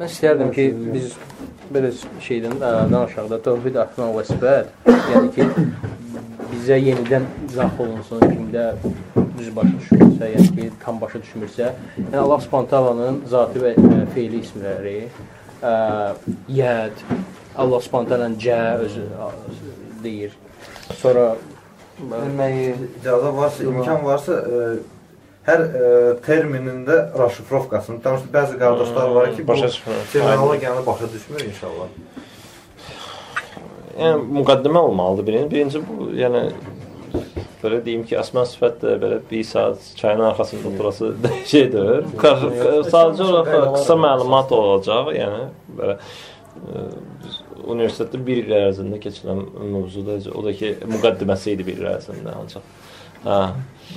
Mən istərdim ki, biz belə şeydən danışaq da, tövhid əsma və sifət, yəni ki, bizə yenidən izah olunsun, kimdə düz başa düşmürsə, yəni ki, tam başa düşmürsə, yəni Allah Subhanahu taalanın zati və feili ismləri, yəd, Allah Subhanahu taalanın cə özü deyir. Sonra icazə varsa, imkan varsa, hər terminində raşifrovkasını danışdı. Bəzi qardaşlar var ki, bu terminologiyanı başa düşmür inşallah. Yəni, müqaddimə olmalıdır birinci. Birinci bu, yəni, belə deyim ki, əsmə sifət də belə bir saat çayın arxasında oturası şeydir. Sadəcə olaraq qısa məlumat olacaq, yəni, belə universitetdə bir il ərzində keçilən mövzuda, o da ki, müqaddiməsi idi bir il ərzində ancaq.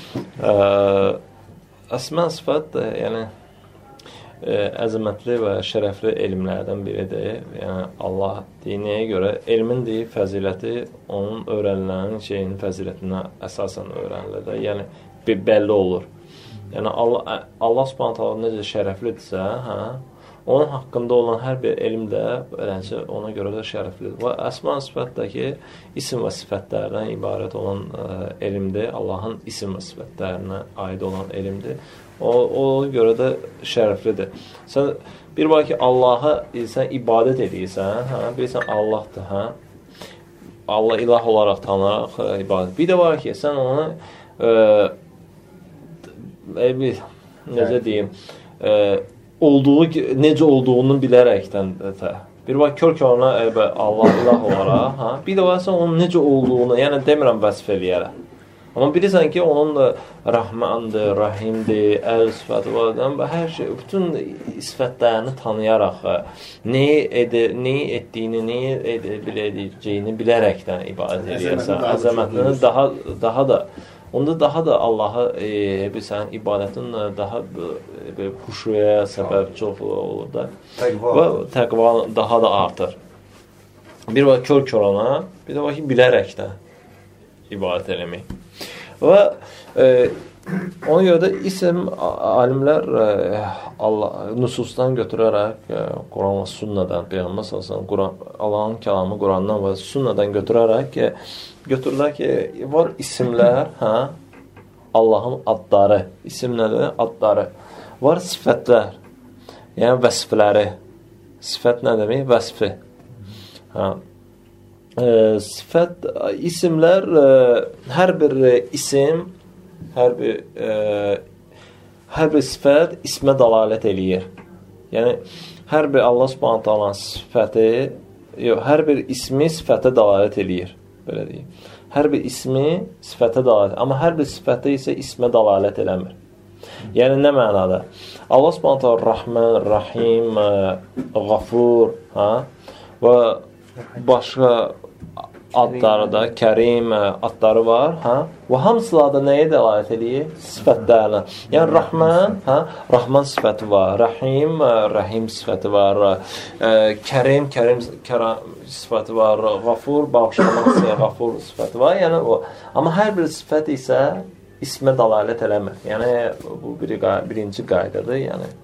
Əsmə sifət də, yəni, əzəmətli və şərəfli elmlərdən biridir. Yəni, Allah diniyə görə elmin fəziləti onun öyrənilən şeyin fəzilətinə əsasən öyrənilir. Yəni, bəlli olur. Yəni, Allah Subhanahu taala necə şərəflidirsə, onun haqqında olan hər bir elm də ona görə də şərəflidir. Və əsma sifətdəki isim və sifətlərdən ibarət olan elmdir. Allahın isim və sifətlərinə aid olan elmdir. O görə də şərəflidir. Sən bir var ki, Allaha sən ibadət edirsən, bilirsən Allahdır, Allah ilah olaraq tanıraq ibadət. Bir də var ki, sən onu necə deyim, necə olduğunu bilərəkdən bir var kör-körünə Allah ilah olaraq, bir də varsa onun necə olduğunu, yəni demirəm vəsf eləyərək. Amma bilirsən ki, onun da Rahmandır, Rahimdir, əl sifəti var, hər şey, bütün sifətlərini tanıyaraq, neyi etdiyini, neyi edəcəyini bilərəkdən ibadət edirsən. Əzəmətini daha da onda daha da Allaha bilsən, ibadətin daha xuşuya səbəb çox olur da. Və təqva daha da artır. Bir var kör-körana, bir də var ki, bilərəkdən ibadət eləmək. Və ona görə də isim alimlər nususdan götürərək, Quran və sünnədən, Peyğəmbər sallallahu Allahın kəlamı Qurandan və sünnədən götürərək götürürlər ki, var isimlər, Allahın adları, isim nədir? Adları. Var sifətlər, yəni vəsfləri. Sifət nə demək? Vəsfi. Sifət, isimlər, hər bir isim, hər bir sifət ismə dəlalət eləyir. Yəni, hər bir Allah Subhanahu taalanın sifəti, hər bir ismi sifətə dəlalət eləyir. Belə deyim. Hər bir ismi sifətə dəlalət, amma hər bir sifətə isə ismə dəlalət eləmir. Yəni, nə mənada? Allah Subhanahu taala Rahman, Rahim, Ğafur, və başqa adları da, Kərim adları var, və hamısı da nəyə dəlalət edir? Sifətlərinə. Yəni, Rahman, Rahman sifəti var, Rahim, Rahim sifəti var, Kərim sifəti var, Ğafur, bağışlamaq istəyən Ğafur sifəti var. Yəni, amma hər bir sifət isə ismə dəlalət eləmir. Yəni, bu birinci qaydadır.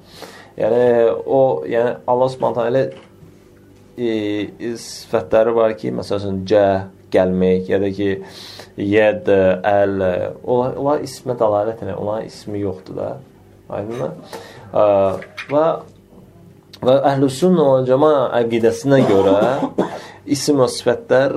Yəni, Allah Subhanahu elə sifətləri var ki, məsələn, gəlmək, ya da ki, yəd, əl, onlar ismə dəlalət edir, onlar ismi yoxdur da, aydın mı? Və Əhl-i-Sünnə və Cəmaə əqidəsinə görə isim və sifətlər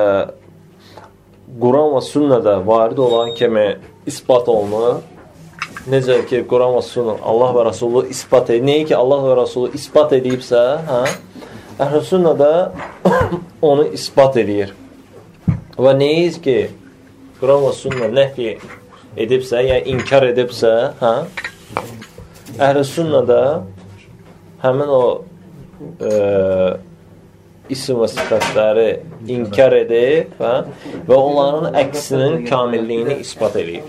Quran və sünnədə varid olan kimi ispat olunur. Necə ki, Quran və sünnə, Allah və Rasulü ispat edir. Nəyə ki, Allah və Rasulü ispat edibsə, Əhl-i Sünnədə onu ispat edir. Və nəyiz ki, Quran və sünnə nəfi edibsə, yəni inkar edibsə, Əhl-i Sünnədə həmin o isim və sifətləri inkar edib və onların əksinin kamilliyini ispat edib.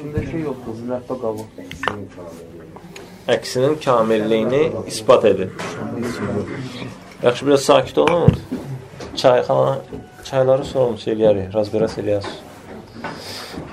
Əksinin kamilliyini ispat edib. Yaxşı, biraz sakit olun. Çayları sorulmuş eləyərik, razbəras eləyərsiniz.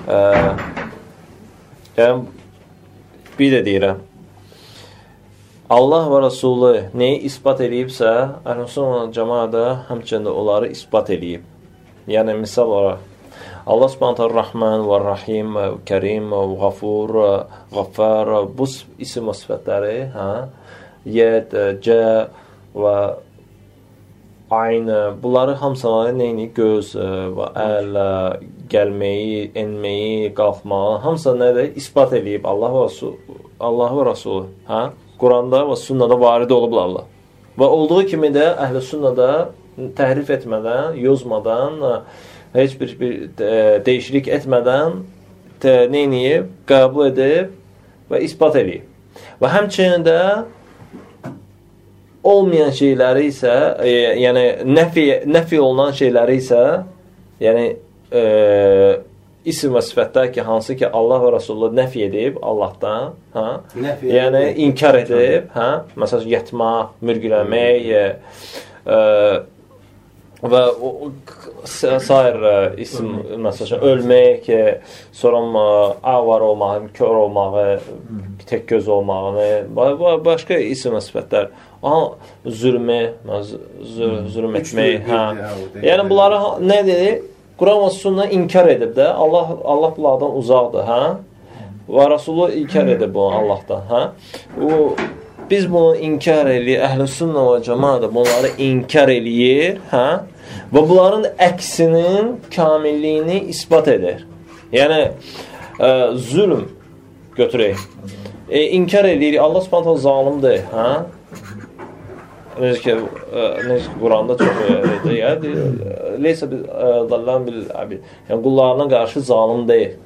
Yəni, bir də deyirəm, Allah və Rasulü neyi isbat edibsə, Əhlüsünnə cəmaət də həmçinin də onları isbat edib. Yəni misal olaraq Allah Subhanahu Rahman və Rahim, Kərim, Ğafur, Ğaffar bu isim və sifətləri, Yed, Cə və Ayn, bunları hamısı neyini? Göz və əl, gəlməyi, enməyi, qalxmağı, hamısı nədir? İsbat edib Allah və Rasulü. Quranda və sünnədə varid olublar. Və olduğu kimi də Əhl-i Sünnədə təhrif etmədən, yozmadan, heç bir dəyişiklik etmədən neyniyib, qəbul edib və isbat edib. Və həmçinin də olmayan şeyləri isə, yəni nəfi olunan şeyləri isə, yəni isim və sifətlər ki, hansı ki Allah və Rasulullah nəfi edib Allahdan, yəni inkar edib, məsələn, yatmaq, mürgüləmək və sair isim, məsələn, ölmək, sonra avar olmağı, kör olmağı, tək göz olmağını və başqa isim və sifətlər. Zülm etmək. Yəni bunları nə dedi? Quran və sünnə inkar edib də. Allah bunlardan uzaqdır. Və Rasulullah inkar edib bunu Allahdan. Biz bunu inkar eləyir. Əhl-i sünnə və cəmaət bunları inkar eləyir. Və bunların əksinin kamilliyini isbat edir. Yəni zülm götürək. İnkar eləyir. Allah Subhanahu zalimdir. Necə ki, Quranda çox deyir, leysə zallan bil abid. Yəni, qullarına qarşı zalim deyil.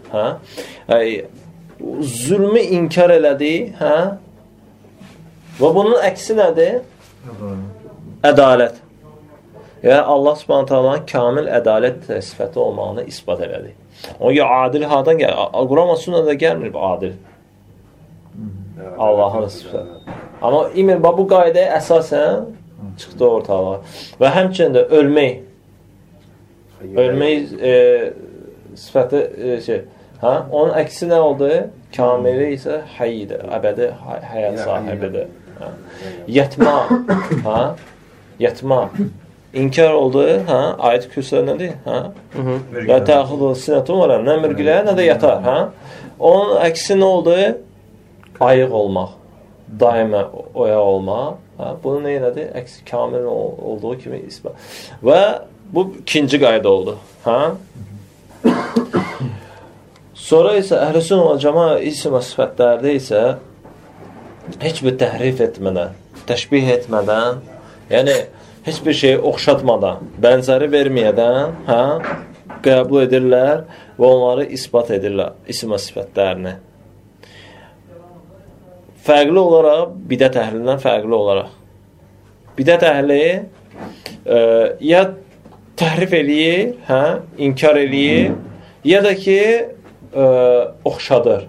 Zülmü inkar elədi, və bunun əksi nədir? Ədalət. Yəni, Allah Subhanahu kamil ədalət sifəti olmağını isbat elədi. O ya adil hardan gəlir? Quran və sünnədə gəlmir adil. Allahın sifəti. Amma bu qaydaya əsasən çıxdı ortalığa. Və həmçinin də ölmək. Ölmək sifəti onun əksi nə oldu? Kamili isə həyyidir, əbədi həyat sahibidir. Yatmaq. Yatmaq. İnkar oldu. Ayət kürsüdə nədir? Və təxudu sinətun var. Nə mürgülər, nə də yatar. Onun əksi nə oldu? Ayıq olmaq. Daimə oyaq olmaq. Bunun nədir? Əksi kamil olduğu kimi ispat. Və bu ikinci qayda oldu. Sonra isə Əhl-i Sünnə və Cəmaət isim və sifətlərdə isə heç bir təhrif etmədən, təşbih etmədən, yəni heç bir şeyi oxşatmadan, bənzəri verməyədən qəbul edirlər və onları isbat edirlər, isim və sifətlərini. Fərqli olaraq, bidət əhlindən fərqli olaraq. Bidət əhli ya təhrif eləyir, inkar eləyir, ya da ki, oxşadır.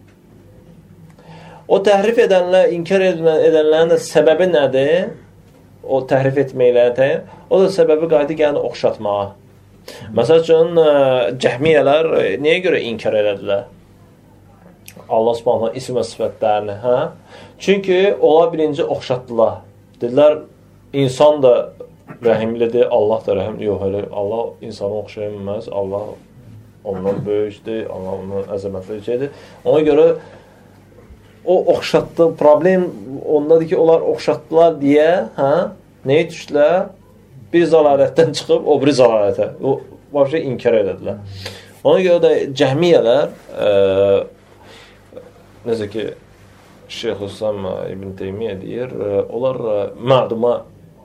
O təhrif edənlər, inkar edənlərin də səbəbi nədir? O təhrif etməklərin, o da səbəbi qaydı gəldi oxşatmağa. Məsəl üçün, cəhmiyyələr nəyə görə inkar elədilər? Allah Subhanahu isim və sifətlərini, Çünki onlar birinci oxşatdılar. Dedilər, insan da rəhimlidir, Allah da rəhimli. Yox, elə Allah insanı oxşayılməz, Allah ondan böyükdür, Allah ondan əzəmətli şeydir. Ona görə o oxşatdı, problem ondadır ki, onlar oxşatdılar deyə, nəyə düşdülər? Bir zalalətdən çıxıb, o biri zalalətə. O, başqa inkar edədilər. Ona görə də cəhmiyyələr necə ki, Şeyx Hüsam İbn Teymiyyə deyir, onlar məduma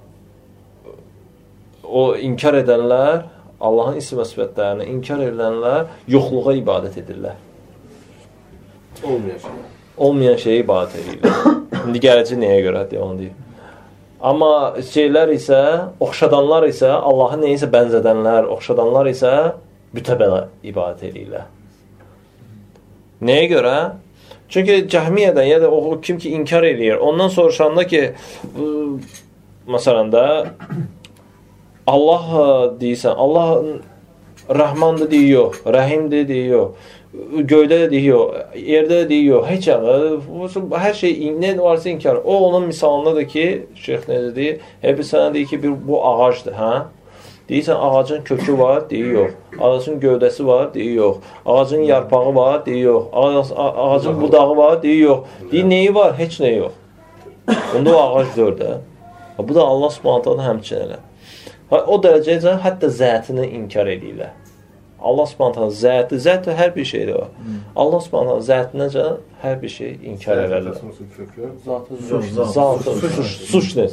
o inkar edənlər, Allahın isim və sifətlərini inkar edənlər yoxluğa ibadət edirlər. Olmayan şeyə ibadət edirlər. İndi gələcək nəyə görə deyə onu deyir. Amma şeylər isə, oxşadanlar isə, Allahı neysə bənzədənlər, oxşadanlar isə bütəbələ ibadət edirlər. Nəyə görə? Çünki cəhmiyyədən, ya da o kim ki inkar edir, ondan soruşanda ki, məsələn də, Allah deyirsən, Allah Rəhmandır deyir, yox. Rəhimdir deyir, yox. Göydə də deyir, yox. Yerdə də deyir, yox. Heç hər şey nə varsa inkar. O onun misalındadır ki, şeyx necə deyir? Hep sənə deyir ki, bu ağacdır, hə? Deyirsən, ağacın kökü var, deyir, yox. Ağacın gövdəsi var, deyir, yox. Ağacın yarpağı var, deyir, yox. Ağacın budağı var, deyir, yox. Deyir, neyi var? Heç nə yox. Bunda o ağac dördə. Bu da Allah Subhanahu taala həmçinin elə. O dərəcəyə hətta zətini inkar edirlər. Allah Subhanahu taala zət hər bir şeydə var. Allah Subhanahu taala zətinəcə hər bir şey inkar edirlər. Zatı suçdur.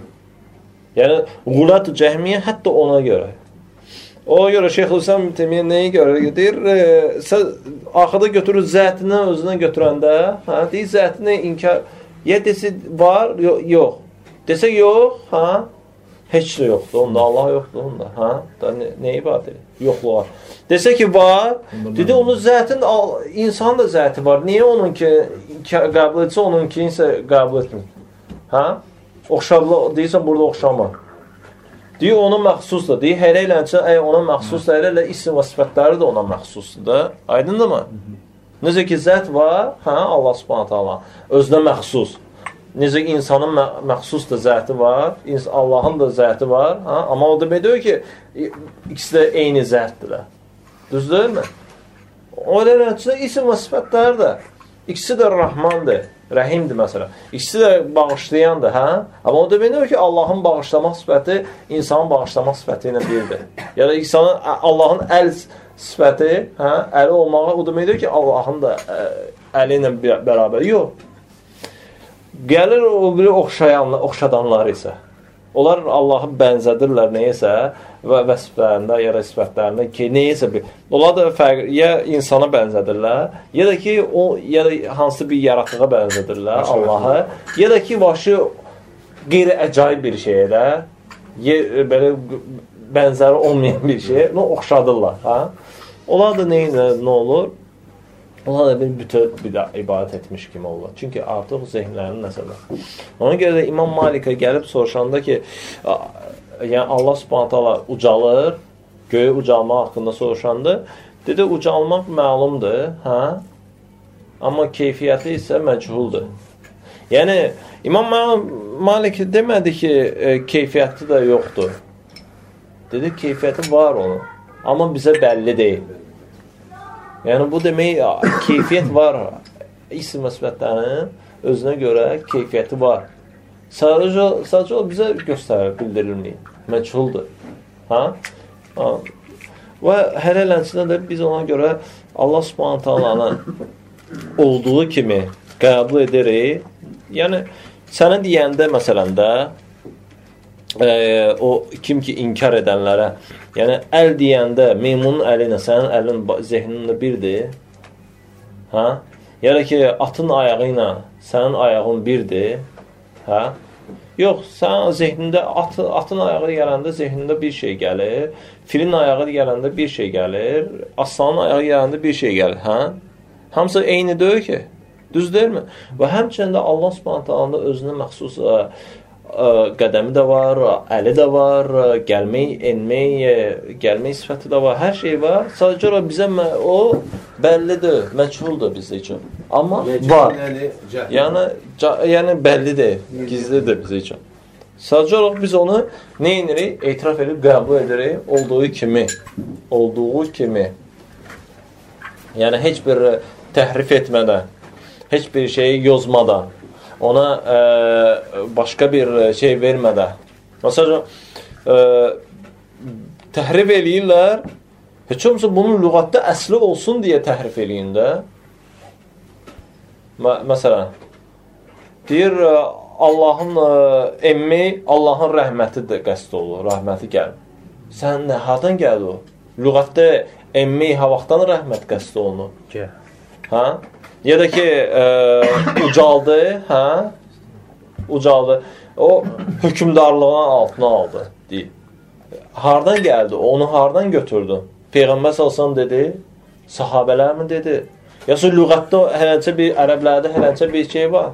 Yəni Qulat-ı Cəhmiyyə hətta ona görə. Ona görə Şeyxülislam Təymiyyə nəyə görə deyir? Sən axırda götürür zətini özünə götürəndə, hə, deyir zətini inkar ya desə var, yox. Desə yox, hə? Heç də yoxdur. Onda Allah yoxdur onda, hə? Da nə ibarətdir? Yoxluq var. Desə ki var, dedi onun zətin insan da zəti var. Niyə onunki qəbul etsə, onunki isə qəbul etmir? Hə? Oxşarlıq deyirsən burada oxşamır. Deyir ona məxsusdur. Deyir hələ eləncə ona məxsusdur. Hələ isim və sifətləri də ona məxsusdur da. Aydındırmı? Necə ki zət var, hə, Allah Subhanahu taala özünə məxsus. Necə ki insanın məxsus da zəti var, Allahın da zəti var, hə? Amma o demək deyir ki, ikisi də eyni zətdirlər. Düz deyilmi? O eləncə isim və sifətləri də ikisi də Rahmandır, Rəhimdir məsələn. İkisi də bağışlayandır, hə? Amma o demək deyir ki, Allahın bağışlamaq sifəti insanın bağışlamaq sifəti ilə birdir. Ya da insanın Allahın əl sifəti, hə, əli olmağı o demək deyir ki, Allahın da əli ilə bərabər. Yox. Gəlir o biri oxşadanlar isə. Onlar Allahı bənzədirlər neyəsə və vəsiflərində, ya da sifətlərində ki, neyəsə bir. Onlar da fərq, ya insana bənzədirlər, ya da ki, ya da hansı bir yaratığa bənzədirlər Allahı, ya da ki, başı qeyri-əcaib bir şeyə, belə bənzəri olmayan bir şeyə, oxşadırlar. Ha? Onlar da nə olur? Onlar da bir bütöv ibadət etmiş kimi olur. Çünki artıq zehnlərinin nəsədir. Ona görə də İmam Malikə gəlib soruşanda ki, yəni Allah Subhanahu taala ucalır, göyə ucalmaq haqqında soruşanda, dedi ucalmaq məlumdur, hə? Amma keyfiyyəti isə məchuldur. Yəni İmam Malik demədi ki, keyfiyyəti də yoxdur. Dedi keyfiyyəti var onun, amma bizə bəlli deyil. Yəni bu demək keyfiyyət var. İsim və sifətlərinin özünə görə keyfiyyəti var. Sadəcə o bizə göstərir, bildirilməyir. Məchuldur. Ha? Və hər eləncədə də biz ona görə Allah Subhanahu taalanın olduğu kimi qəbul edirik. Yəni sənə deyəndə məsələn də o kim ki inkar edənlərə, yəni əl deyəndə meymunun əli ilə sənin əlin zehnində birdir. Hə? Ya da ki atın ayağı ilə sənin ayağın birdir. Hə? Yox, sənin zehnində atın ayağı gələndə zehnində bir şey gəlir. Filin ayağı gələndə bir şey gəlir. Aslanın ayağı gələndə bir şey gəlir. Hə? Hamısı eyni deyil ki. Düz deyilmi? Və həmçinin də Allah Subhanahu taala özünə məxsus qədəmi də var, əli də var, gəlmək, gəlmək sifəti də var, hər şey var. Sadəcə bizə o bəllidir, məchuldur bizə üçün. Amma var. Yəni bəllidir, gizlidir bizə üçün. Sadəcə biz onu nə edirik? Etiraf edib, qəbul edirik, olduğu kimi. Yəni heç bir təhrif etmədən, heç bir şeyi yozmadan, ona başqa bir şey vermədən. Məsələn, təhrif eləyirlər, heç olmasa bunun lüğətdə əsli olsun deyə təhrif eləyin də. Məsələn, deyir, Allahın emmi, Allahın rəhmətidir qəsd olur, rəhməti gəlir. Sən nə, hardan gəldi o? Lüğətdə emmi, havaqdan rəhmət qəsd olunur. Hə? Ya da ki, ucaldı, hə? Ucaldı. O, hökümdarlığın altına aldı, deyil. Hardan gəldi? Onu hardan götürdü? Peyğəmbər salsan dedi, sahabələr mi dedi? Yoxsa lüğətdə hələncə bir, ərəblərdə hələncə bir şey var.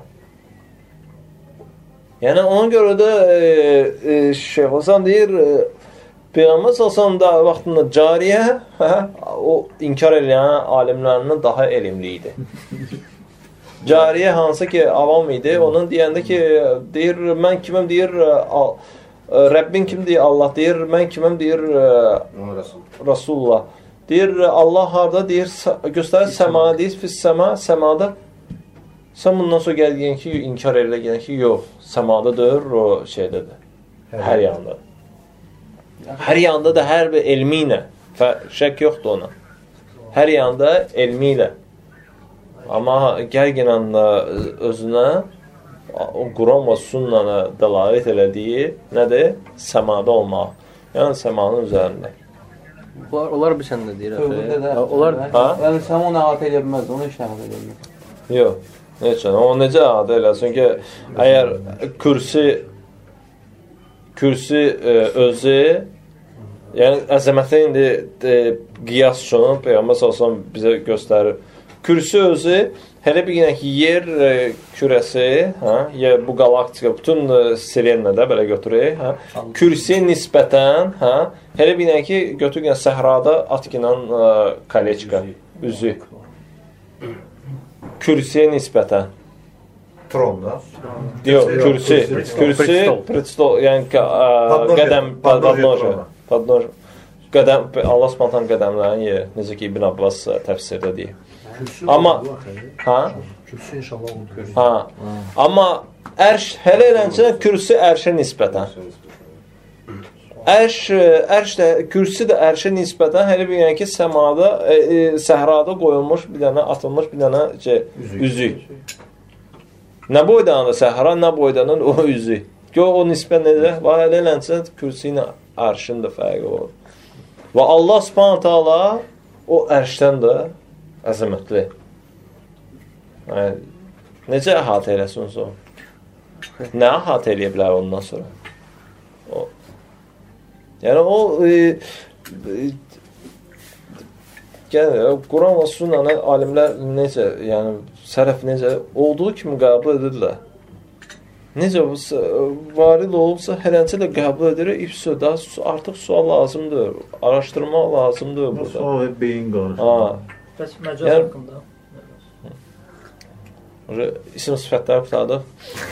Yəni, ona görə də Şeyx Hasan deyir, Peyğəmbər sallallahu da vaxtında cariyə, o inkar edən alimlərindən daha elmli idi. Cariyə hansı ki avam idi, onun deyəndə ki, deyir, mən kiməm, deyir, Rəbbin kimdir, Allah deyir, mən kiməm, deyir, Rasulullah. Deyir, Allah harada, deyir, göstərir səmada, deyir, səmada. Sən bundan sonra gəlgən ki, inkar edilən ki, yox, səmadadır, o şeydədir, hər yandadır. Hər yanda da hər bir elmi ilə, şək yoxdur ona. Hər yanda elmi ilə. Amma gərginən özünə o Quran və sünnənə dəlalət elədiyi nədir? Səmada olmaq. Yəni səmanın üzərində. Onlar bir səndə deyir. Onlar, yəni səma onu əhatə edə bilməz, onu heç əhatə edə bilməz. Yox, necə? O necə əhatə eləsin ki, əgər kürsi özü, yəni əzəmətli indi qiyas üçün Peyğəmbər sallallahu bizə göstərir. Kürsi özü hələ bir yenə ki yer kürəsi, ya bu galaktika bütün Vselennədə belə götürək, kürsi nisbətən, hələ bir yenə ki götürək səhrada atqinan koleçka üzü. Kürsiyə nisbətən. Tronda. Yox, kürsi, predstol, yəni qədəm podnoja. Qədəm Allah Subhanahu qədəmlərin yeri, necə ki İbn Abbas təfsirdə deyir. Amma kürsü inşallah olur. Amma ərş hələ eləncə kürsi ərşə nisbətən. Ərş də kürsi də ərşə nisbətən hələ bir yəni ki səmada, səhrada qoyulmuş bir dənə atılmış bir dənə üzük. Nə boydan da səhra, nə boydan o üzük. Gör o nisbət necə? Və hələ eləncə kürsi ilə ərşin də fərqi olur. Və Allah Subhanahu taala o ərşdən də əzəmətli. Yəni, necə əhatə eləsin o? Nə əhatə eləyə bilər ondan sonra? O. Yəni, Quran və sünnəni alimlər necə, yəni, sələf necə olduğu kimi qəbul edirlər. Necə varid olubsa, hələncə də qəbul edir, artıq sual lazımdır, araşdırmaq lazımdır burada. Sual və beyin qarşı. Bəs məcaz haqqında? İsim sifətləri qutardıq.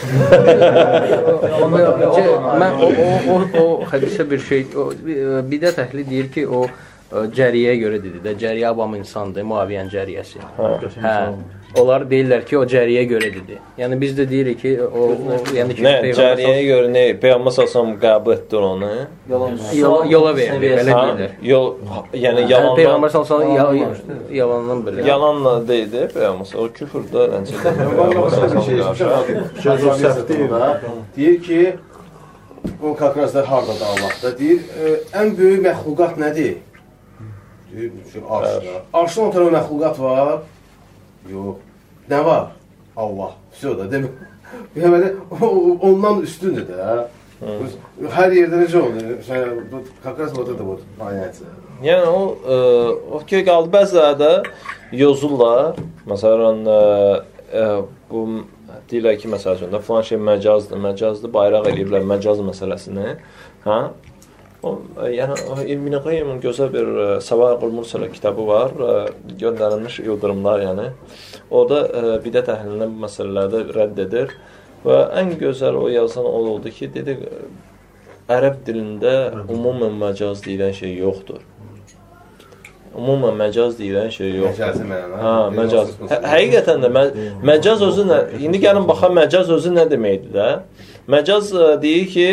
Mən o hədisə bir şey, bidət əhli deyir ki, o cəriyə görə dedi də, cəriyə avam insandır, Muaviyyən cəriyəsi. Onlar deyirlər ki, o cəriyə görə dedi. Yəni biz də deyirik ki, o yəni ki, cəriyəyə görə nə? Peyğəmbər sallallahu qəbul etdi onu. Yola verdi, belə deyirlər. Yəni yalandan. Peyğəmbər sallallahu yalandan belə. Yalanla deyildi Peyğəmbər. O küfrdə eləncə. Söz o səhv deyil. Deyir ki, o kakrazlar hardadır Allah'da. Deyir, ən böyük məxluqat nədir? Deyir, arşda. Arşdan o tərəfə məxluqat var. Yox. Nə var? Allah. Södə demək. Deməli ondan üstündür də. Hər yerdə necə olur? Kakras burada da var. Yəni o ki qaldı bəziləri də yozurlar. Məsələn bu deyirlər ki, məsələn, falan şey məcazdır, bayraq eləyiblər məcaz məsələsini. Yəni İbn Qayyimin gözəl bir Səva'iqul Mursələ kitabı var, göndərilmiş yıldırımlar, yəni. Orada bidət əhlindən bu məsələlərdə rədd edir və ən gözəl o yazan oldu ki, dedi, ərəb dilində umumən məcaz deyilən şey yoxdur. Umumən məcaz deyilən şey yoxdur. Məcaz. Həqiqətən də məcaz özü nə? İndi gəlin baxaq, məcaz özü nə deməkdir də? Məcaz deyir ki,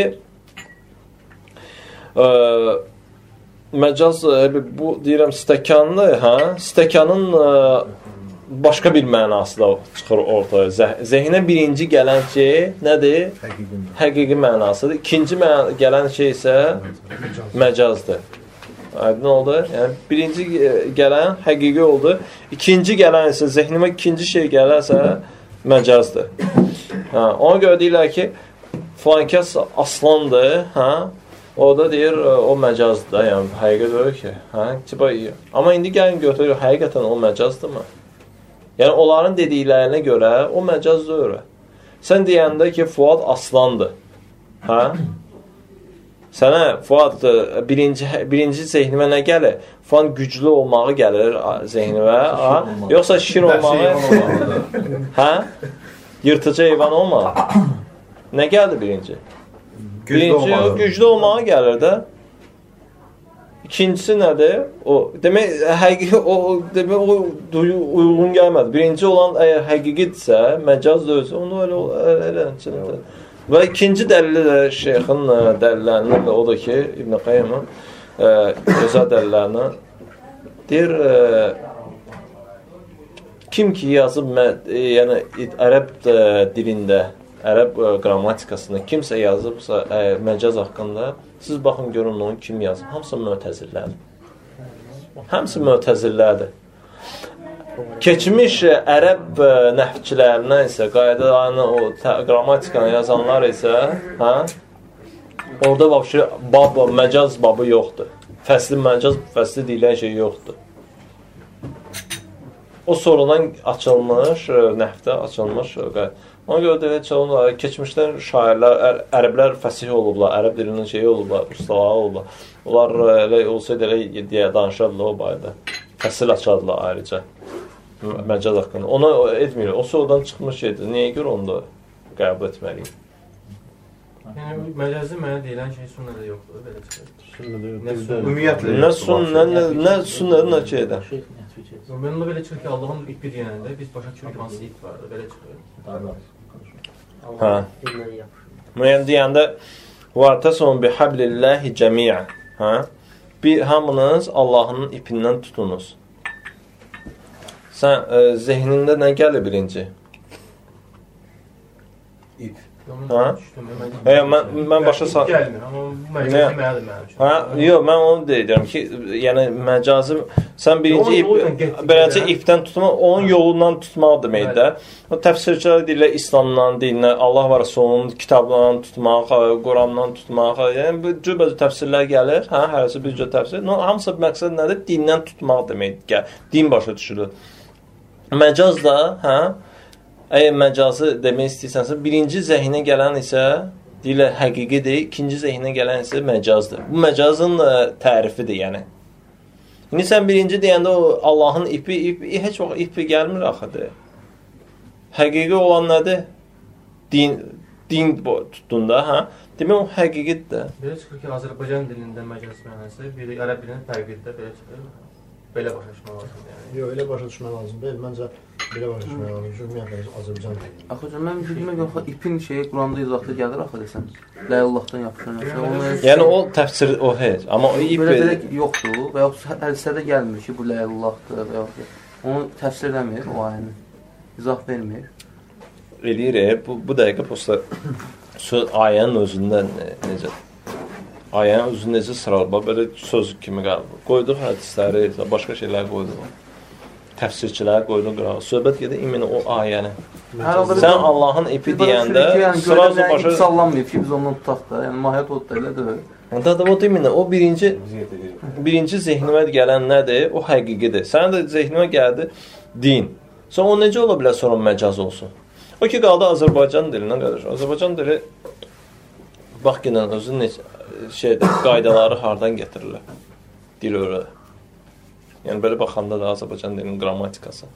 məcaz bu deyirəm stəkanlı, stəkanın başqa bir mənası da çıxır ortaya. Zehinə birinci gələn şey nədir? Həqiqi mənasıdır. İkinci gələn şey isə məcazdır. Aydın oldu? Yəni birinci gələn həqiqi oldu. İkinci gələn isə zehnimə ikinci şey gələrsə məcazdır. Ona görə deyirlər ki, filankəs aslandır, o da deyir, o məcazdır da, yəni həqiqət öyle ki. Amma indi gəlin götürür, həqiqətən o məcazdırmı? Yəni onların dediklərinə görə o məcazdır öyle. Sən deyəndə ki, Fuad aslandır. Sənə Fuad birinci zehnimə nə gəlir? Fuad güclü olmağı gəlir zehnimə, yoxsa şir olmağı? Hə? Yırtıcı heyvan olmağı? Nə gəldi birinci? Birinci güclü olmağı gəlir də. İkincisi nədir? O demək həqiqi o uyğun gəlmədi. Birinci olan əgər həqiqidirsə, məcaz da özü onu elə. Və ikinci dəlili də şeyxin dəlillərindən də odur ki, İbn Qayyimin özəl dəlillərindən deyir, kim ki yazıb, yəni ərəb dilində, ərəb qrammatikasında kimsə yazıbsa məcaz haqqında, siz baxın görün onu kim yazıb. Hamısı mötəzillərdir. Hamısı mötəzillərdir. Keçmiş ərəb nəfçilərindən isə, qaydalarını, o qrammatikanı yazanlar isə, orada məcaz babı yoxdur. Fəsli məcaz, fəsli deyilən şey yoxdur. O sonradan açılmış, nəftə açılmış qayda. Ona görə də keçmişdən şairlər, ərəblər fəsih olublar, ərəb dilinin şeyi olublar, ustaları olublar. Onlar elə olsaydı elə deyə danışardılar o barədə. Fəsil açardılar ayrıca. Məcaz haqqında. Onu etmir. O sonradan çıxmış şeydir. Niyə görə onu da qəbul etməliyik? Yəni, məcazi mənə deyilən şey sünnədə yoxdur, belə çıxır. Ümumiyyətlə. Nə sünnədir, nə şeydir? Mən ona belə çıxır ki, Allahın ipi deyəndə biz başa düşürük hansı ip vardır, belə çıxır. Hə. Yəni deyəndə وَاَعْتَصِمُوا بِحَبْلِ اللّٰهِ جَمِيعًا. Hə? Hamınız Allahın ipindən tutunuz. Sən zehnində nə gəlir birinci? İp. Mən başa sal. Gəlmir, amma məcazi mənadır mənim üçün. Yox, mən onu deyirəm ki, yəni məcazi sən birinci beləcə ipdən tutmaq, onun yolundan tutmaq deməkdir də. O təfsirçilər deyirlər İslamdan, dinlə, Allah və Rəsulunun kitablarından tutmaq, Qurandan tutmaq. Yəni bu cür təfsirlər gəlir. Hə, hərəsi bir cür təfsir. Hamısı məqsəd nədir? Dindən tutmaq deməkdir. Din başa düşülür. Məcaz da, hə? Əgər məcazı demək istəyirsənsə, birinci zehinə gələn isə deyirlər həqiqidir, ikinci zehinə gələn isə məcazdır. Bu məcazın tərifidir, yəni. İndi sən birinci deyəndə o Allahın ipi, heç vaxt ipi gəlmir axıdır. Həqiqi olan nədir? Din tutduğunda, hə? Demək o həqiqidir. Belə çıxır ki, Azərbaycan dilində məcaz mənası, bir də ərəb dilində fərqlidir, belə çıxır. Belə başa düşmək lazımdır, yəni. Yox, elə başa düşmək lazım deyil. Məncə belə başa düşmək lazımdır. Ümumiyyətlə Azərbaycan dilində. Axı mən bilmirəm yoxsa ipin şeyi Quranda izahda gəlir axı desən. Ləyullahdan yapışır. Yəni o təfsir o heç, amma o ip belə yoxdur və yoxsa hədisdə gəlmir ki, bu ləyullahdır və yoxsa onu təfsir eləmir o ayəni. İzah vermir. Eləyir, bu dəqiqə posta ayənin özündən necə? Ayənin özü necə sıralba, belə söz kimi qoyduq hədisləri, başqa şeylər qoyduq. Təfsirçilər qoyduq qırağa. Söhbət gedir imin o ayəni. Sən Allahın ipi deyəndə sırası başa... sallanmayıb ki, biz ondan tutaq da. Yəni, mahiyyət o da elə deyil. O deminə, o birinci zehnimə gələn nədir? O həqiqidir. Sənə də zehnimə gəldi din. Sonra o necə ola bilər sonra məcaz olsun? O ki, qaldı Azərbaycan dilindən qardaş. Azərbaycan dili bax ki, özün qaydaları hardan getirirlər? Dil öyrədir. Yəni, belə baxanda da Azərbaycan dilinin qrammatikası.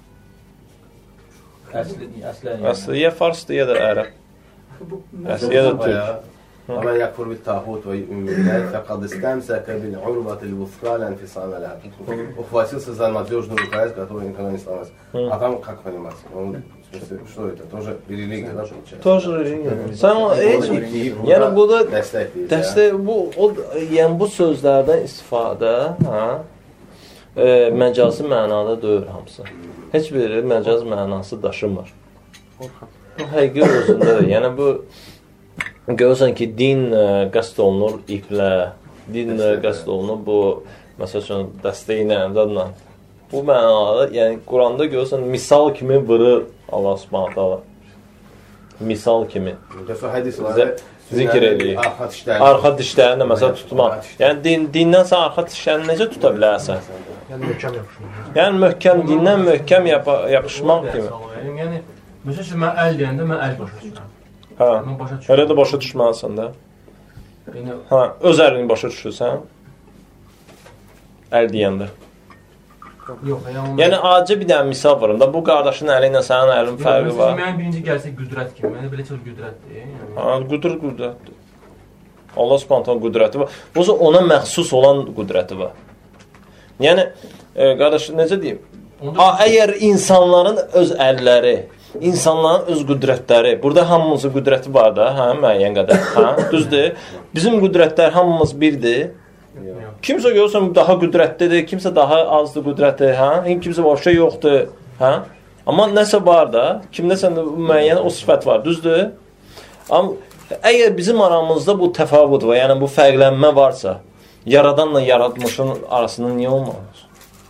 Əsli, ya farsdır, ya da ərəb. Əsli, ya da türk. وَمَنْ يَكْفُرْ بِالْتَاغُوتِ وَيُؤْمِنْ فَقَدْ اسْتَمْسَكَ بِالْعُرْوَةِ الْوُثْقَى لَا انْفِصَامَ لَهَا. Ухватился за надежную рукоять, которая никогда не сломается. А там, как понимать? Что это? Тоже религия, да, получается? Тоже rелигия. Sən heç, yəni bu da dəstək, bu sözlərdən istifadə, məcazi mənada deyil hamısı. Heç biri məcaz mənası daşımır. Bu həqiqi özündədir. Yəni bu görürsən ki, din qəsd olunur iplə, din qəsd olunur bu, məsəl üçün, dəstəklə, əmdadla. Bu mənada, yəni Quranda görürsən, misal kimi vurur Allah Subhanahu taala. Misal kimi. Zikr eləyir. Arxa dişlərini məsələn tutmaq. Yəni dindən sən arxa dişlərini necə tuta bilərsən? Yəni möhkəm yapışmaq. Yəni möhkəm, dindən möhkəm yapışmaq kimi. Yəni məsələn mən əl deyəndə mən əl başa düşürəm. Hə. Elə də başa düşməlisən də. Hə, öz ərini başa düşürsən? Ər deyəndə. Yox, yəni acı bir dənə misal var da, bu qardaşın əli ilə sənin əlin fərqi var. Mənim birinci gəlsə qüdrət kimi, mənə belə çox qüdrətdir. Yəni. Ha, qüdrətdir. Allah Subhanahu qüdrəti var. Bu ona məxsus olan qüdrəti var. Yəni qardaş necə deyim? Əgər insanların öz əlləri, insanların öz qüdrətləri, burada hamımızın qüdrəti var da, hə, müəyyən qədər, hə, düzdür. Bizim qüdrətlər hamımız birdir. Kimsə görürsən daha qüdrətlidir, kimsə daha azdır qüdrəti, hə? Kimsə başqa yoxdur, hə? Amma nəsə var da, kimdəsə müəyyən o sifət var, düzdür? Amma əgər bizim aramızda bu təfavüt var, yəni bu fərqlənmə varsa, yaradanla yaratmışın arasında niyə olmaz?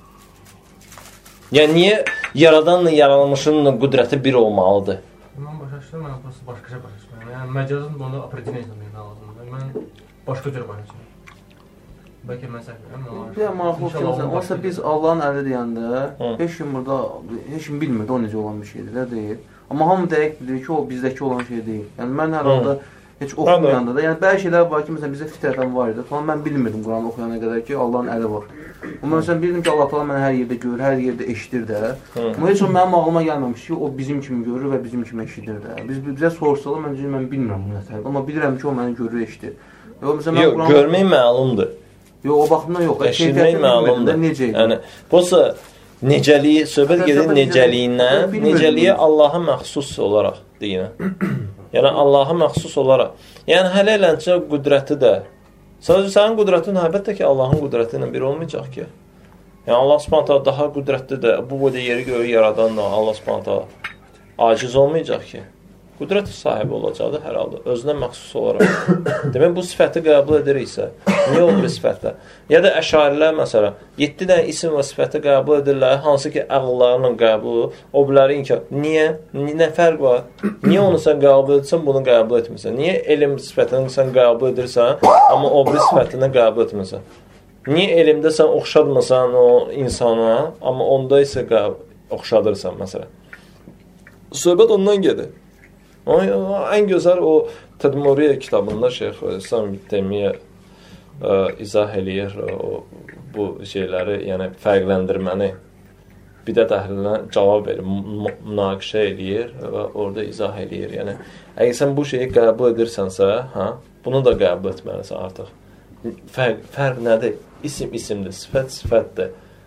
Yəni niyə yaradanla yaratmışın qüdrəti bir olmalıdır? Mən başa düşürəm, mən başqa başa düşürəm. Yəni məcazın bunu operativ lazımdır. Mən başqa cür başa düşürəm. Bəlkə mən səhv bir maraqlı olsa, olsa biz Allahın əli deyəndə heç kim burada, heç kim bilmirdi o necə olan bir şeydir, də deyil. Amma hamı dəqiq bilir ki, o bizdəki olan şey deyil. Yəni mən hər halda heç oxumayanda da, yəni bəzi şeylər var ki, məsələn bizdə fitrətən var idi. Falan mən bilmirdim Quranı oxuyana qədər ki, Allahın əli var. Amma məsələn bildim ki, Allah təala məni hər yerdə görür, hər yerdə eşidir də. Amma heç o mənim ağlıma gəlməmiş ki, o bizim kimi görür və bizim kimi eşidir də. Bizə sorsalar mən bilmirəm bu nətər. Amma bilirəm ki, o məni görür, eşidir. Yox, görmək məlumdur. Yox, o baxımdan yox. Eşitmək məlumdur. Yəni, bosa necəliyi, söhbət gedir necəliyindən, necəliyi Allaha məxsus olaraq deyinə. Yəni, Allaha məxsus olaraq. Yəni, hələ eləncə qüdrəti də, sadəcə sənin qüdrətin əlbəttə ki, Allahın qüdrəti ilə bir olmayacaq ki. Yəni, Allah Subhanahu daha qüdrətlidir. Bu boyda yeri göğü yaradan da Allah Subhanahu aciz olmayacaq ki. Qüdrət sahibi olacaqdır hər halda, özünə məxsus olaraq. Demək, bu sifəti qəbul ediriksə, niyə o bir sifətlə? Ya da əşarilər, məsələn, 7 dənə isim və sifəti qəbul edirlər, hansı ki, əqıllarla qəbulu, o biləri inkar. Niyə? Nə fərq var? Niyə onu sən qəbul edirsən, bunu qəbul etmirsən? Niyə elm sifətini sən qəbul edirsən, amma o bir sifətini qəbul etmirsən? Niyə elmdə sən oxşadmırsan o insana, amma onda isə oxşadırsan, məsələn? Söhbət ondan gedir. Ən gözəl o Tədmuriyə kitabında Şeyx İslam İbn Teymiyyə izah eləyir bu şeyləri, yəni fərqləndirməni bidət əhlinə cavab verir, münaqişə eləyir və orada izah eləyir. Yəni, əgər sən bu şeyi qəbul edirsənsə, bunu da qəbul etməlisən artıq. Fərq nədir? İsim isimdir, sifət sifətdir.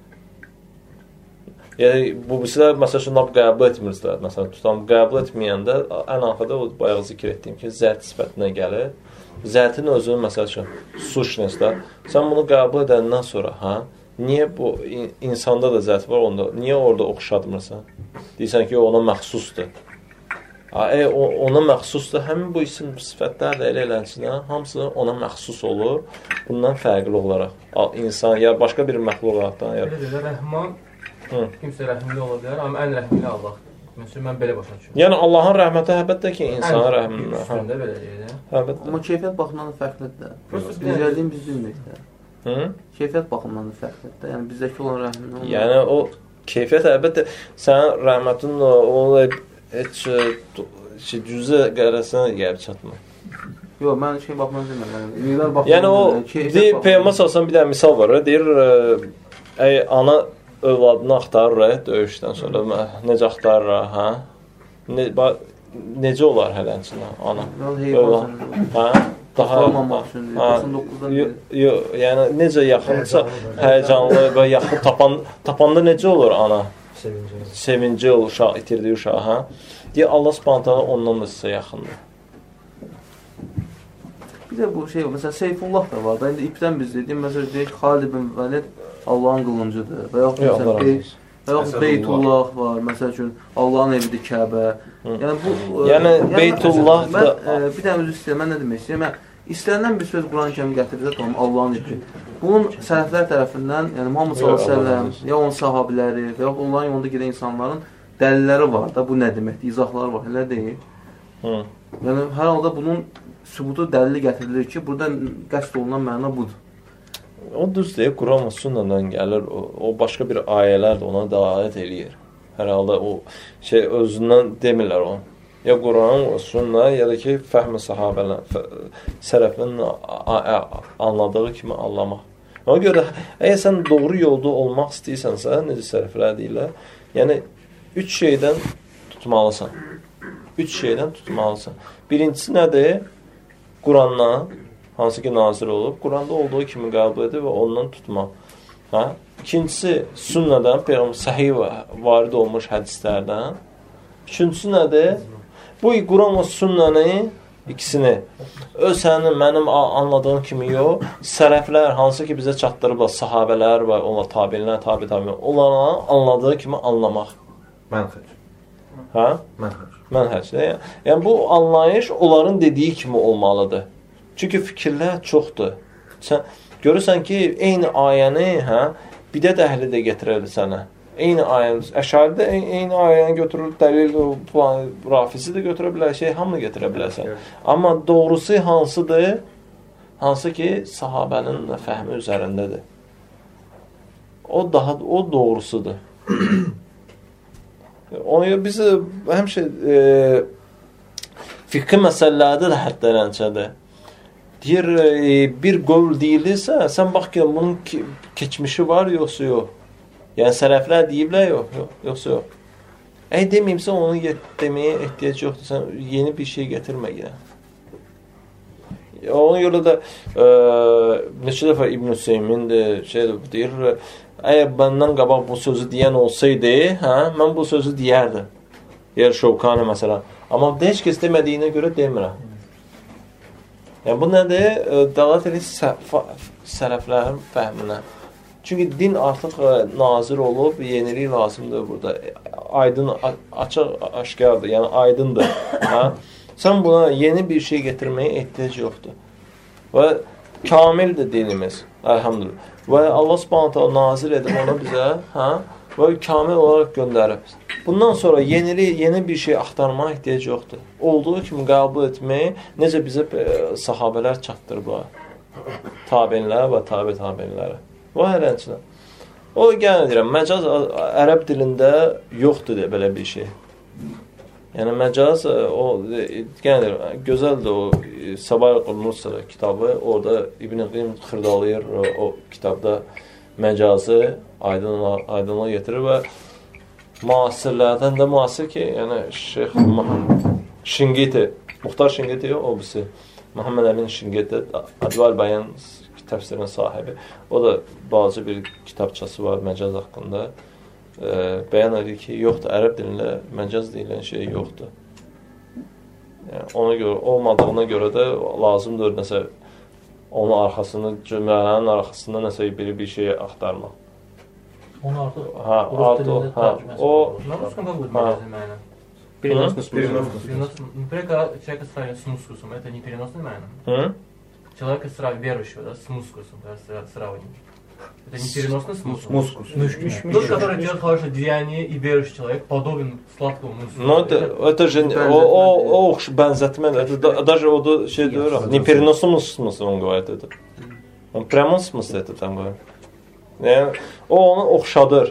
Yəni, bu birisi məsəl üçün qəbul etmirsilər. Məsələn, tutam, qəbul etməyəndə ən axırda o bayaq zikr etdiyim ki, zət sifətinə gəlir. Zətin özünün, məsəl üçün, suşnesdə, sən bunu qəbul edəndən sonra, niyə bu insanda da zət var, niyə orada oxşadmırsan? Deyirsən ki, ona məxsusdur. Ona məxsusdur, həmin bu isim sifətlər də elə elənçinə, hamısı ona məxsus olur, bundan fərqli olaraq. İnsan, ya başqa bir məxluqatdan, ya... Rəhman kimsə rəhimli ola bilər, amma ən rəhimli Allah. Məsələn, mən belə başa düşürəm. Yəni, Allahın rəhməti əlbəttə ki, insana rəhimli. Üstündə belə deyil. Amma keyfiyyət baxımdan da fərqlidir. Bizərdiyim biz bilmirik də. Keyfiyyət baxımdan da fərqlidir. Yəni, bizdəki olan rəhimli. Yəni, o keyfiyyət əlbəttə sənin rəhmətin onu heç cüzə qərəsinə gəlib çatmır. Yox, mən baxımdan demirəm. Yəni, o, Peyğəmbər salsan bir dənə misal var. Deyir, ana övladını axtarır, döyüşdən sonra necə axtarır, necə olar hələnçinə, ana? Yəni, necə yaxınsa, həyəcanlı və yaxın tapanda necə olur ana? Sevinci uşaq, itirdiyi uşaq, deyə Allah Subhanahu ondan da sizə yaxındır. Bir də bu şey, məsələn, Seyfullah da var da, indi ipdən biz dediyim, məsələn, deyək, Xalid ibn Vəlid Allahın qılıncıdır və yaxud Beytullah var, məsəl üçün, Allahın evidir Kəbə. Yəni, Beytullah da... Bir dənə özü istəyir, mən nə demək istəyir? İstəyəndən bir söz Quran-ı kəmi gətirirsə, tamam, Allahın evi. Bunun sələflər tərəfindən, yəni Muhammed s.ə.v, ya onun sahabiləri və yaxud onların yolunda gedən insanların dəlilləri var da, bu nə deməkdir, izahları var, elə deyil. Yəni, hər halda bunun sübutu dəlili gətirilir ki, burada qəsd olunan məna budur. O düz deyil, Quran və sünnədən gəlir, o başqa bir ayələr də ona dəlalət eləyir. Hər halda o şey özündən demirlər onu. Ya Quran, sünnə, ya da ki, fəhm-i sahabələr, sələfin anladığı kimi anlamaq. Ona görə, əgər sən doğru yolda olmaq istəyirsənsə, necə sələflər deyirlər, yəni, 3 şeydən tutmalısan. 3 şeydən tutmalısan. Birincisi nədir? Qurandan, hansı ki nazir olub, Quranda olduğu kimi qəbul edib və ondan tutmaq. Hə? İkincisi, sünnədən, Peyğəmbər səhih varid olmuş hədislərdən. Üçüncüsü nədir? Bu Quran və sünnəni ikisini öz sənin, mənim anladığım kimi yox, sələflər, hansı ki bizə çatdırıblar, sahabələr və onlar tabinlər, tabi-tabi, onlara anladığı kimi anlamaq. Mənhəc. Hə? Mənhəc. Mənhəc. Yəni, bu anlayış onların dediyi kimi olmalıdır. Çünki fikirlər çoxdur. Sən görürsən ki, eyni ayəni, hə, bidət əhli də gətirərdi sənə. Eyni ayəni, əşaridə eyni ayəni götürür, dəlil, rafisi də götürə bilər, hamını gətirə bilərsən. Amma doğrusu hansıdır? Hansı ki, sahabənin fəhmi üzərindədir. O doğrusudur. Onu biz həmişə fiqhi məsələlərdə də həddələnçədir. Deyir, bir qövl deyilirsə, sən bax ki, bunun keçmişi var, yoxsa yox. Yəni, sələflər deyiblər, yoxsa yox. Deməyimsə, onu deməyə ehtiyac yoxdur. Sən yeni bir şey gətirmə yenə. Ona görə də neçə dəfə İbn Hüseymin deyir, əgər bəndən qabaq bu sözü deyən olsaydı, mən bu sözü deyərdim. Yer Şovkani məsələn. Amma heç kəs demədiyinə görə demirəm. Yəni, bu nədir? Dəlat edir sələflərin fəhminə. Çünki din artıq nazir olub, yenilik lazımdır burada. Aydın, açıq, aşkardır, yəni aydındır. Sən buna yeni bir şey gətirməyə ehtiyac yoxdur. Və kamildir dinimiz, əlhamdülillah. Və Allah Subhanahu taala nazir edib ona bizə, və kamil olaraq göndərib. Bundan sonra yeni bir şey axtarmağa ehtiyac yoxdur. Olduğu kimi qəbul etməyi necə bizə sahabələr çatdırıblar. Tabinlər və tabi-tabinlərə. Və hərənçilər. O, gələn deyirəm, məcaz ərəb dilində yoxdur deyə belə bir şey. Yəni, məcaz, gələn deyirəm, gözəldir o Sabah Qulmursa kitabı, orada İbn-i Qeym xırdalayır o kitabda məcazı aydınlığa getirir və müasirlərdən də müasir ki, yəni Şeyx Şingiti, Muxtar Şingiti yox, o birisi, Muhammed Əmin Şingiti, Adval Bayan təfsirin sahibi. O da bazı bir kitabçası var məcaz haqqında. Bəyan edir ki, yoxdur, ərəb dilində məcaz deyilən şey yoxdur. Yəni, ona görə, olmadığına görə də lazımdır nəsə onun arxasında, cümlələrin arxasında nəsə bir şey axtarmaq. Onu artıq rus dilində tərcüməsi var. На русском как будет мəcazın mənə? Переносный. Например, когда человека сравнивают с мускусом, это не переносный mənə? Человека верующего, да, с мускусом, да, сравнивать. Это не переносный смысл? Мускус. Тот, который делает хорошее деяние и верующий человек, подобен сладкому мускусу. Ну, это же, о, бензетмен, даже o şey diyor, не переносный смысл, он говорит это. Он в прямом смысле это там говорит. Yani, o onu oxşadır.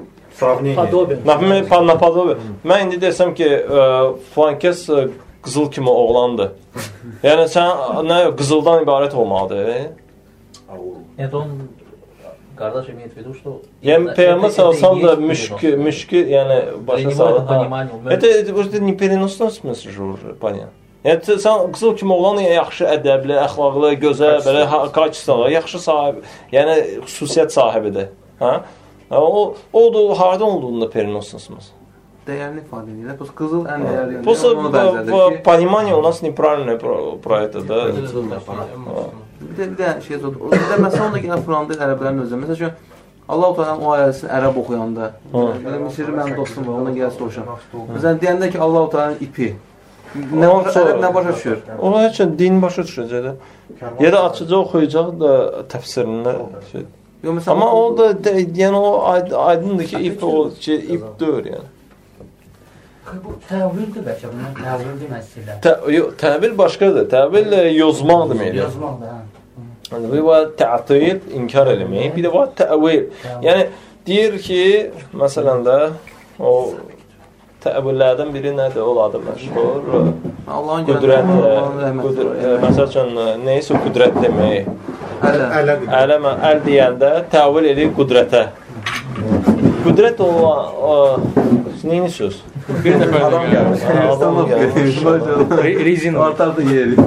Наподобие. Mən indi desəm ki, falan kəs qızıl kimi oğlandır. Yəni, sən qızıldan ibarət olmalıdır. Это он, Qardaş имеет в виду, что... Yəni, Peyğəmbər salsam da müşkü, yəni, başa sağlıq. Это не переносный смысл уже, понятно. Yəni, sən qızıl kimi oğlan, yaxşı ədəbli, əxlaqlı, gözəl, belə, kачество, yaxşı sahibi, yəni, xüsusiyyət sahibidir. O da hardan olduğunda переносный смысл. Dəyərini ifadə edir. Qızıl ən dəyərli. Просто понимание у нас неправильное про это, да. Bir də şey oldu. Məsələn, onda gələn Kuranda ərəblərin özü. Məsələn üçün Allah-u Teala o ayəsini ərəb oxuyanda, belə Misirli mənim dostum var, ondan gəl soruşam. Məsələn deyəndə ki, Allah-u Teala'nın ipi. Nə başa düşür? Ona heç din başa düşəcək də. Ya da açıcı oxuyacaq da təfsirində şey. Amma o da yəni o aydındır ki, ip o şey ip deyil yəni. Bu təvildir bəlkə, bunlar təvildir məsələlər. Yox, təvil başqadır. Təvil yozmaq deməkdir. Yozmaq da, hə. Bir var tə'til, inkar eləmək, bir də var təvil. Yəni deyir ki, məsələn də o təvillərdən biri nədir? O adı məşhur. Allahın Qudrət. görəndə Məsəl üçün, neysə qudrət demək. Əl deyəndə təvil edir qudrətə. Qudrət olan, neyinirsiniz? Bir nəfər adam gəlmiş. Adam gəlmiş. Rezin artardı yeri.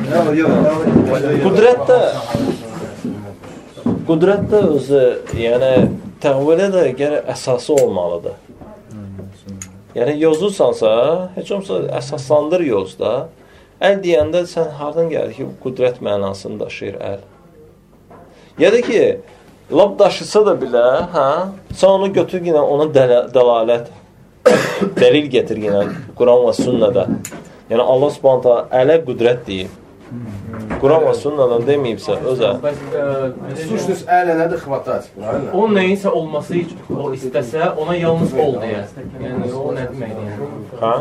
Qudrət də özü, yəni təvilə də gərək əsası olmalıdır. Yəni yozursansa, heç olmasa əsaslandır yozda. Əl deyəndə sən hardan gəlir ki, qudrət mənasını daşıyır əl. Ya da ki, lab daşısa da bilə, sən onu götür yine ona dəlalət, dəlil getir yine Quran və sünnədə. Yəni Allah Subhanahu taala ələ qudrət deyib. Quran və sünnədən deməyibsə özə. Suçlus ələ nədir xıvatat? O neyinsə olması o istəsə ona yalnız ol deyə. Yəni o nə deməkdir? Ha?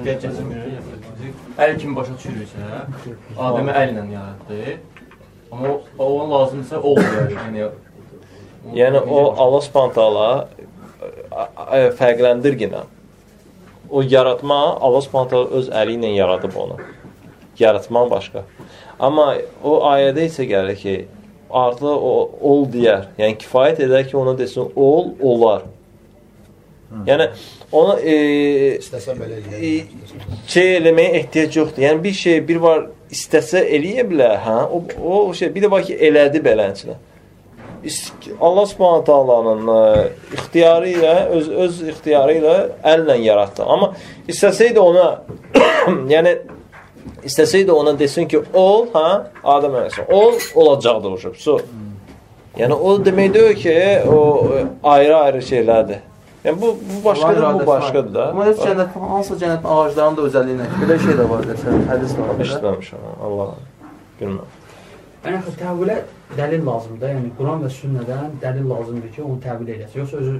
Əl kimi başa düşürsə, Adəmi əllə yaratdı. Amma o ona lazımsa ol deyə. Yəni o Allah Subhanahu taala fərqləndir yenə. O yaratma Allah Subhanahu taala öz əli ilə yaradıb onu. Yaratmaq başqa. Amma o ayədə isə gəlir ki, artıq o ol deyər. Yəni kifayət edər ki, ona desin ol, olar. Yəni onu İstəsən belə şey eləməyə ehtiyac yoxdur. Yəni bir şey bir var istəsə eləyə bilər, o şey bir də var ki, elədi belənçinə. Allah Subhanahu taalanın ixtiyarı ilə öz ixtiyarı ilə əllə yaratdı. Amma istəsəydi ona yəni İstəsəydi ona desin ki, ol, Adəm əleyhissalam, ol, olacaqdır o şey. Yəni o demək deyil ki, o ayrı-ayrı şeylərdir. Yəni bu başqadır, bu başqadır da. Amma heç cənnətin, hansısa cənnətin ağaclarının da özəlliyinə belə şey də var desən, hədis də var. Eşitməmişəm, Allah bilməm. Yəni təvilə dəlil lazımdır. Yəni Quran və sünnədən dəlil lazımdır ki, onu təvil eləsin. Yoxsa özü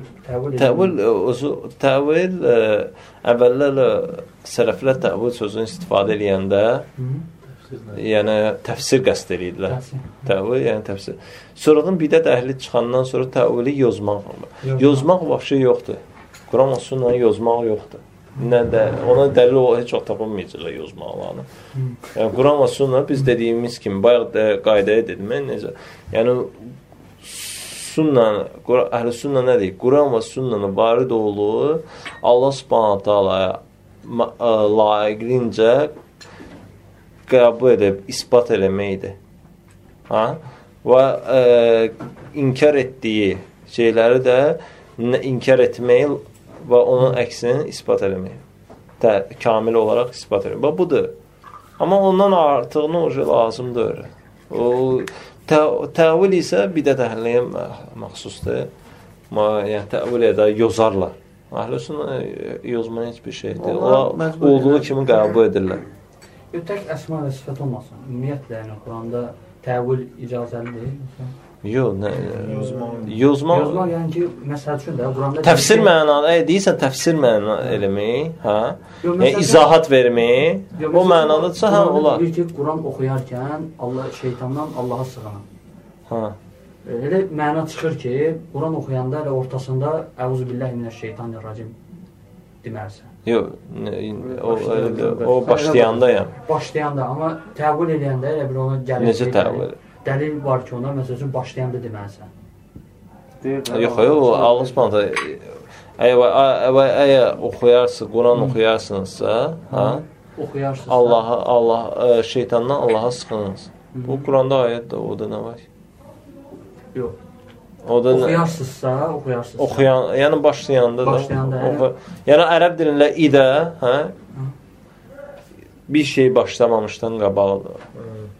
təvil əvvəllərlə sələflər təvil sözünü istifadə edəndə yəni təfsir qəsd edirlər. Təvil yəni təfsir. Sonradan bidət əhli çıxandan sonra təvili yozmaq. Yozmaq vəbşi yoxdur. Quran və sünnəni yozmaq yoxdur. Nə də ona dəlil heç vaxt tapılmayacaq yozmaqlarını. Yəni Quran və sünnə biz dediyimiz kimi bayaq qaydaya dedim mən necə. Yəni sünnə, əhl-i sünnə nə deyir? Quran və sünnənin varid olduğu Allah Subhanahu taalaya layiqincə qəbul edib isbat eləməkdir. Və inkar etdiyi şeyləri də inkar etmək və onun əksini isbat eləmək. Kamil olaraq isbat eləmək. Bu budur. Amma ondan artığını lazımdır. O təvil isə bidət əhliyə məxsusdur. Yəni təvil edə yozarlar. Əhl-i-sünnə yozmanın heç bir şeydir. Onlar olduğu kimi qəbul edirlər. Tək əsma və sifət olmasın. Ümumiyyətlə, yəni Quranda təvil icazəli deyil. Yox, yozmaq yəni ki, məsəl üçün də Quranda təfsir mənalı, deyirsən təfsir mənalı eləmək, yəni izahat vermək, o mənadadırsa, olar. Deyir ki, Quran oxuyarkən şeytandan Allaha sığınan. Elə məna çıxır ki, Quran oxuyanda elə ortasında Əuzubillahi minəşşeytanirracim deməlisən. Yox, o başlayanda yəni. Başlayanda, amma təvil eləyəndə elə bir ona gəlir. Necə təvil? Dəlil var ki, ona məsəl üçün başlayanda deməlisən. Yox, Allah Subhanahu əgər oxuyarsınız, Quran oxuyarsınızsa, Allah şeytandan Allaha sığınız. Bu Quranda ayət də o da nə var? Yox. Oxuyarsınızsa, oxuyan, yəni başlayanda da. Yəni ərəb dilində idə, bir şey başlamamışdan qabalıdır.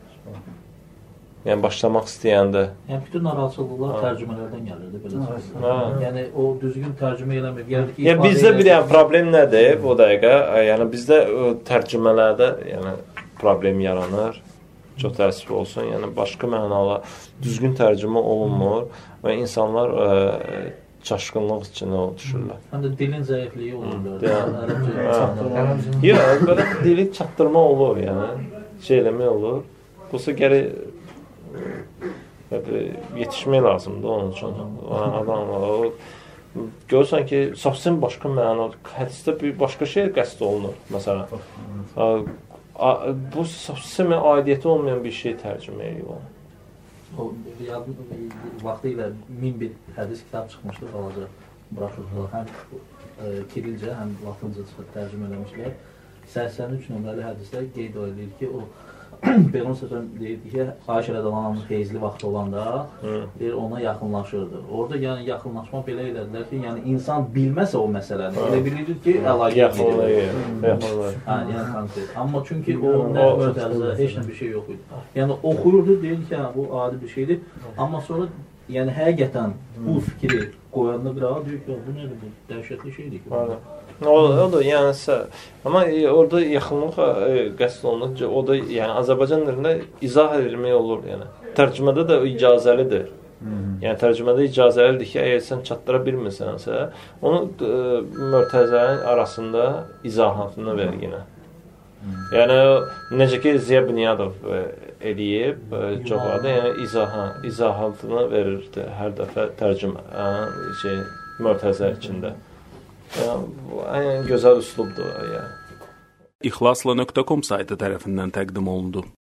Yəni başlamaq istəyəndə. Yəni bütün narahatçılıqlar tərcümələrdən gəlirdi belə. Yəni o düzgün tərcümə eləmir. Yəni bizdə bir problem nədir bu dəqiqə? Yəni bizdə tərcümələrdə yəni problem yaranır. Çox təəssüf olsun. Yəni başqa mənalar düzgün tərcümə olunmur və insanlar çaşqınlıq içində düşürlər. Həm də dilin zəifliyi olur. Yox, belə dili çatdırma olur, yəni. Şey eləmək olur. Busa gərək yetişmək lazımdır onun üçün. görürsən ki, совсем başqa mənadır. Hədisdə bir başqa şey qəsd olunur, məsələn. Bu совсem aidiyyəti olmayan bir şey tərcümə edir onu. O vaxtı ilə 1001 hədis kitab çıxmışdı, balaca broşurda. Həm Kirilcə, həm Latınca tərcümə eləmişlər. 83 nömrəli hədisdə qeyd edilir ki, o Peyğəmbər sallallahu deyirdi ki, Ayşə rəziyallahu feyzli vaxtı olanda ona yaxınlaşırdı. Orada yəni yaxınlaşma belə elədilər ki, yəni insan bilməsə o məsələni, elə bilir ki, əlaqə yaxınlaşır. Yəni konkret. Amma çünki o mötərizə heç nə bir şey yox idi. Yəni oxuyurdu, deyirdi ki, bu adi bir şeydir. Amma sonra yəni həqiqətən bu fikri qoyanda qırağa deyir ki, bu nədir bu? Dəhşətli şeydir ki. O da yəni amma orada yaxınlıq qəsd olunur. O da yəni Azərbaycan dilində izah edilmək olur, yəni. Tərcümədə də icazəlidir. Yəni tərcümədə icazəlidir ki, əgər sən çatdıra bilmirsənsə, onu mürtəzələrin arasında izahatını ver yenə. Yəni necə ki Ziya Bünyadov eləyib çoxlarda, yəni izahatını verirdi hər dəfə tərcümə mürtəzə içində. Yəni gözəl üslubdur yəni. İxlasla.com saytı tərəfindən təqdim olundu.